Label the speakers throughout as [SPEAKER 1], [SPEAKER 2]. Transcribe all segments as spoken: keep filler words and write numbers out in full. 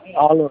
[SPEAKER 1] Alô?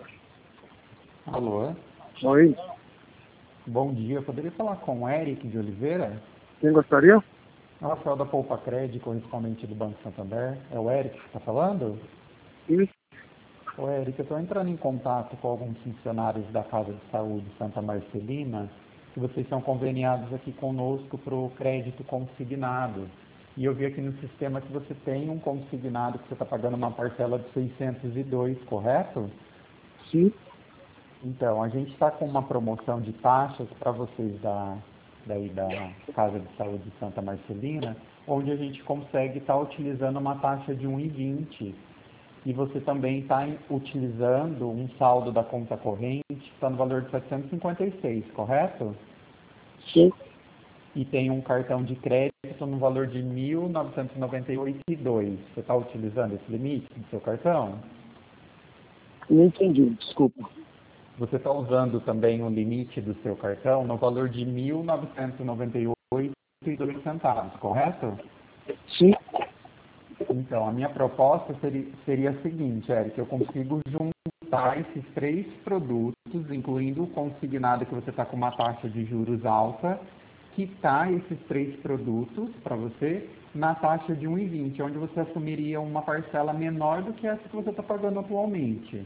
[SPEAKER 2] Alô?
[SPEAKER 1] Oi?
[SPEAKER 2] Bom dia, eu poderia falar com o Eric de Oliveira?
[SPEAKER 1] Quem gostaria?
[SPEAKER 2] É o Rafael da Poupa Cred, correspondente do Banco Santander. É o Eric que está falando?
[SPEAKER 1] Sim.
[SPEAKER 2] Ô Eric, eu estou entrando em contato com alguns funcionários da Casa de Saúde Santa Marcelina, que vocês são conveniados aqui conosco para o crédito consignado. E eu vi aqui no sistema que você tem um consignado que você está pagando uma parcela de seiscentos e dois, correto?
[SPEAKER 1] Sim.
[SPEAKER 2] Então, a gente está com uma promoção de taxas para vocês da, daí da Casa de Saúde de Santa Marcelina, onde a gente consegue estar utilizando uma taxa de um vírgula vinte. E você também está utilizando um saldo da conta corrente que está no valor de setecentos e cinquenta e seis, correto?
[SPEAKER 1] Sim.
[SPEAKER 2] E tem um cartão de crédito no valor de mil novecentos e noventa e oito vírgula dois. Você está utilizando esse limite do seu cartão?
[SPEAKER 1] Não entendi, desculpa.
[SPEAKER 2] Você está usando também o limite do seu cartão no valor de mil novecentos e noventa e oito vírgula dois centavos, correto?
[SPEAKER 1] Sim.
[SPEAKER 2] Então, a minha proposta seria, seria a seguinte, Eric, eu consigo juntar esses três produtos, incluindo o consignado que você está com uma taxa de juros alta, quitar esses três produtos para você na taxa de um vírgula vinte, onde você assumiria uma parcela menor do que essa que você está pagando atualmente.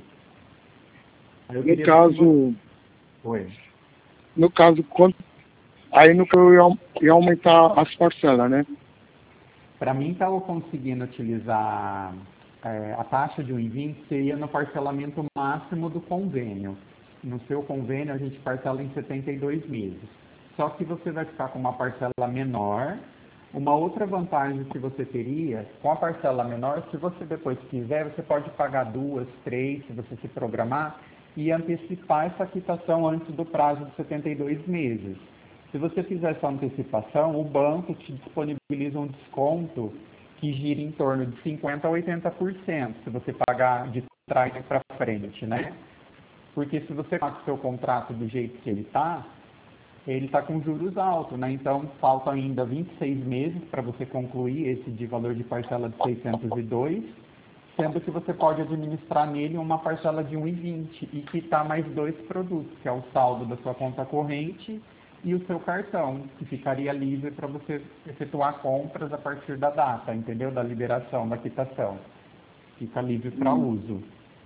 [SPEAKER 2] Eu
[SPEAKER 1] No caso,
[SPEAKER 2] você... Oi.
[SPEAKER 1] no caso, quando, aí no que eu ia, ia aumentar as parcelas, né?
[SPEAKER 2] Para mim, estava conseguindo utilizar é, a taxa de um vírgula vinte seria no parcelamento máximo do convênio. No seu convênio, a gente parcela em setenta e dois meses. Só que você vai ficar com uma parcela menor. Uma outra vantagem que você teria, com a parcela menor, se você depois quiser, você pode pagar duas, três, se você se programar, e antecipar essa quitação antes do prazo de setenta e dois meses. Se você fizer essa antecipação, o banco te disponibiliza um desconto que gira em torno de cinquenta por cento a oitenta por cento, se você pagar de trás para frente, né? Porque se você paga o seu contrato do jeito que ele está, ele está com juros altos, né? Então, faltam ainda vinte e seis meses para você concluir esse de valor de parcela de seiscentos e dois, sendo que você pode administrar nele uma parcela de um vírgula vinte e quitar mais dois produtos, que é o saldo da sua conta corrente e o seu cartão, que ficaria livre para você efetuar compras a partir da data, entendeu? Da liberação, da quitação. Fica livre para
[SPEAKER 1] Hum.
[SPEAKER 2] uso.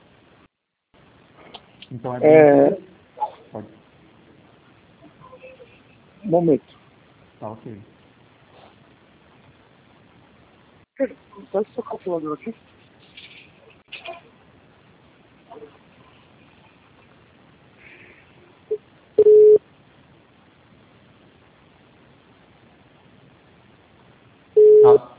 [SPEAKER 2] Então é bem
[SPEAKER 1] É...
[SPEAKER 2] interessante. Pode.
[SPEAKER 1] Um momento.
[SPEAKER 2] Tá ok.
[SPEAKER 1] Pode seu calculador aqui?
[SPEAKER 2] Ah,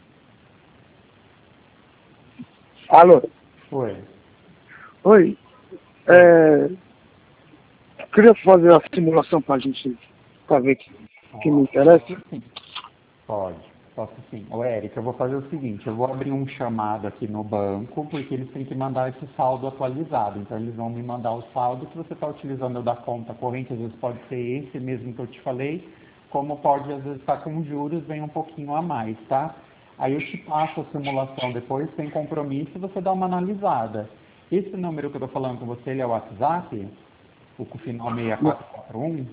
[SPEAKER 1] Alô?
[SPEAKER 2] oi.
[SPEAKER 1] Oi. É... Queria fazer a simulação para a gente, para ver que, que me interessa.
[SPEAKER 2] Posso sim. Pode, posso sim. Ô, Érica, eu vou fazer o seguinte, eu vou abrir um chamado aqui no banco, porque eles têm que mandar esse saldo atualizado. Então, eles vão me mandar o saldo que você está utilizando da conta corrente, às vezes pode ser esse mesmo que eu te falei, como pode, às vezes, estar com juros, vem um pouquinho a mais, tá? Aí eu te passo a simulação depois, sem compromisso, e você dá uma analisada. Esse número que eu estou falando com você, ele é o WhatsApp? O com o final seis quatro quatro um?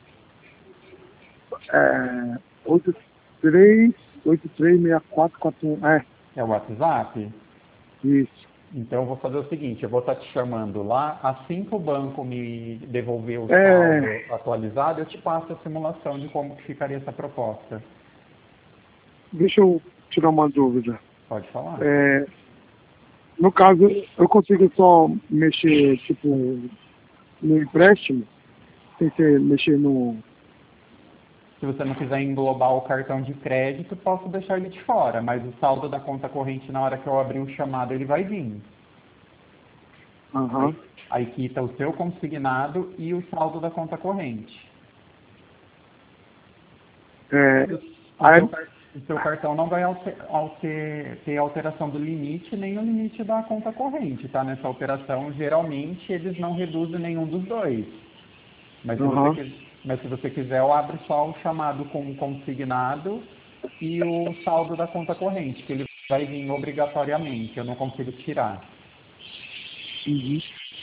[SPEAKER 1] É... oito três oito três seis quatro quatro um. É,
[SPEAKER 2] É o WhatsApp?
[SPEAKER 1] isso.
[SPEAKER 2] Então, eu vou fazer o seguinte, eu vou estar te chamando lá, assim que o banco me devolver o saldo
[SPEAKER 1] É...
[SPEAKER 2] atualizado, eu te passo a simulação de como que ficaria essa proposta.
[SPEAKER 1] Deixa eu tirar uma dúvida.
[SPEAKER 2] Pode falar.
[SPEAKER 1] É... No caso, eu consigo só mexer, tipo, no empréstimo, sem ser mexer no...
[SPEAKER 2] Se você não quiser englobar o cartão de crédito, posso deixar ele de fora, mas o saldo da conta corrente, na hora que eu abrir o chamado, ele vai vir.
[SPEAKER 1] Aham.
[SPEAKER 2] Aí, aí quita o seu consignado e o saldo da conta corrente.
[SPEAKER 1] É...
[SPEAKER 2] O seu,
[SPEAKER 1] Aí...
[SPEAKER 2] car- o seu cartão não vai alter, alter, ter alteração do limite nem o limite da conta corrente, tá? Nessa operação, geralmente, eles não reduzem nenhum dos dois. Mas se você,
[SPEAKER 1] Aham.
[SPEAKER 2] quis- mas se você quiser, eu abro só o chamado com o consignado e o saldo da conta corrente, que ele vai vir obrigatoriamente, eu não consigo tirar.
[SPEAKER 1] Uhum.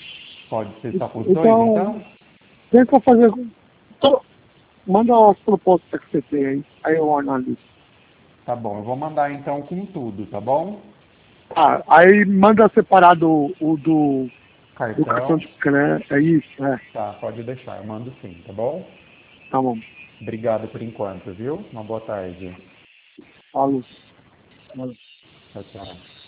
[SPEAKER 2] Pode ser só para os
[SPEAKER 1] Então,
[SPEAKER 2] dois, então?
[SPEAKER 1] tenta fazer. to- Manda as propostas que você tem aí, aí eu analiso.
[SPEAKER 2] Tá bom, eu vou mandar então com tudo, tá bom?
[SPEAKER 1] Ah, aí manda separado o, o do, do cartão
[SPEAKER 2] Cartão.
[SPEAKER 1] de crédito. É isso, é.
[SPEAKER 2] Tá, pode deixar, eu mando sim, tá bom?
[SPEAKER 1] Tá bom.
[SPEAKER 2] Obrigado por enquanto, viu? Uma boa tarde.
[SPEAKER 1] Falou. Falou.
[SPEAKER 2] Tchau, tchau.